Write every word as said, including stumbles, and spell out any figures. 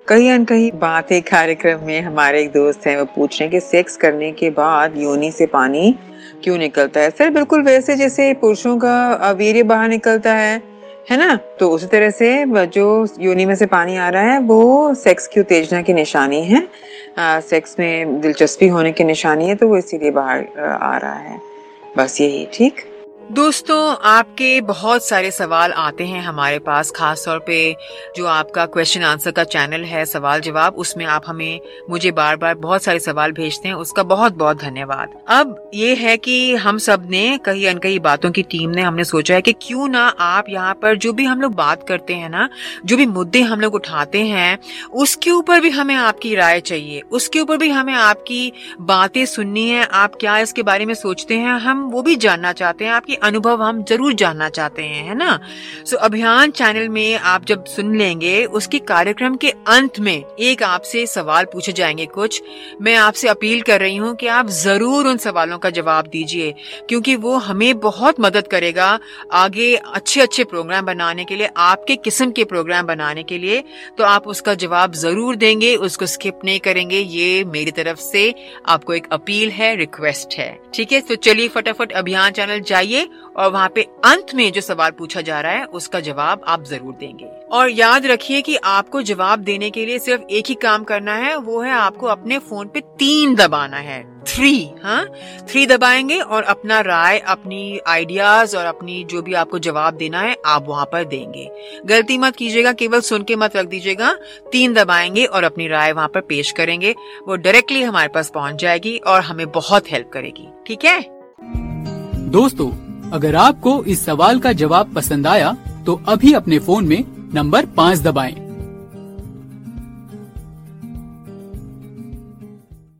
कहीं न कहीं बातें कार्यक्रम में हमारे एक दोस्त हैं, वो पूछ रहे हैं कि सेक्स करने के बाद योनि से पानी क्यों निकलता है? सर बिल्कुल वैसे जैसे पुरुषों का वीर्य बाहर निकलता है, है ना? तो उसी तरह से जो योनि में से पानी आ रहा है वो सेक्स की उत्तेजना की निशानी है। अ, सेक्स में दिलचस्पी होने की निशानी है, तो वो इसीलिए बाहर आ रहा है। बस यही, ठीक? दोस्तों, आपके बहुत सारे सवाल आते हैं हमारे पास, खास तौर पे जो आपका क्वेश्चन आंसर का चैनल है सवाल जवाब, उसमें आप हमें मुझे बार बार बहुत सारे सवाल भेजते हैं, उसका बहुत बहुत धन्यवाद। अब ये है कि हम सब ने कहीं न कहीं बातों की टीम ने हमने सोचा है कि क्यों ना आप यहाँ पर जो भी हम लोग बात करते हैं ना, जो भी मुद्दे हम लोग उठाते हैं, उसके ऊपर भी हमें आपकी राय चाहिए, उसके ऊपर भी हमें आपकी बातें सुननी है। आप क्या इसके बारे में सोचते हैं, हम वो भी जानना चाहते हैं, आपकी अनुभव हम जरूर जानना चाहते हैं, है ना? सो अभियान चैनल में आप जब सुन लेंगे, उसके कार्यक्रम के अंत में एक आपसे सवाल पूछे जाएंगे कुछ। मैं आपसे अपील कर रही हूँ कि आप जरूर उन सवालों का जवाब दीजिए, क्योंकि वो हमें बहुत मदद करेगा आगे अच्छे अच्छे प्रोग्राम बनाने के लिए, आपके किस्म के प्रोग्राम बनाने के लिए। तो आप उसका जवाब जरूर देंगे, उसको स्किप नहीं करेंगे। ये मेरी तरफ से आपको एक अपील है, रिक्वेस्ट है, ठीक है? तो चलिए फटाफट अभियान चैनल जाइए और वहाँ पे अंत में जो सवाल पूछा जा रहा है उसका जवाब आप जरूर देंगे। और याद रखिए कि आपको जवाब देने के लिए सिर्फ एक ही काम करना है, वो है आपको अपने फोन पे तीन दबाना है, थ्री, हाँ थ्री दबाएंगे और अपना राय, अपनी आइडियाज और अपनी जो भी आपको जवाब देना है आप वहाँ पर देंगे। गलती मत कीजिएगा, केवल सुन के मत रख दीजिएगा। तीन दबाएंगे और अपनी राय वहाँ पर पेश करेंगे, वो डायरेक्टली हमारे पास पहुँच जाएगी और हमें बहुत हेल्प करेगी, ठीक है? दोस्तों, अगर आपको इस सवाल का जवाब पसंद आया तो अभी अपने फोन में नंबर पाँच दबाएं।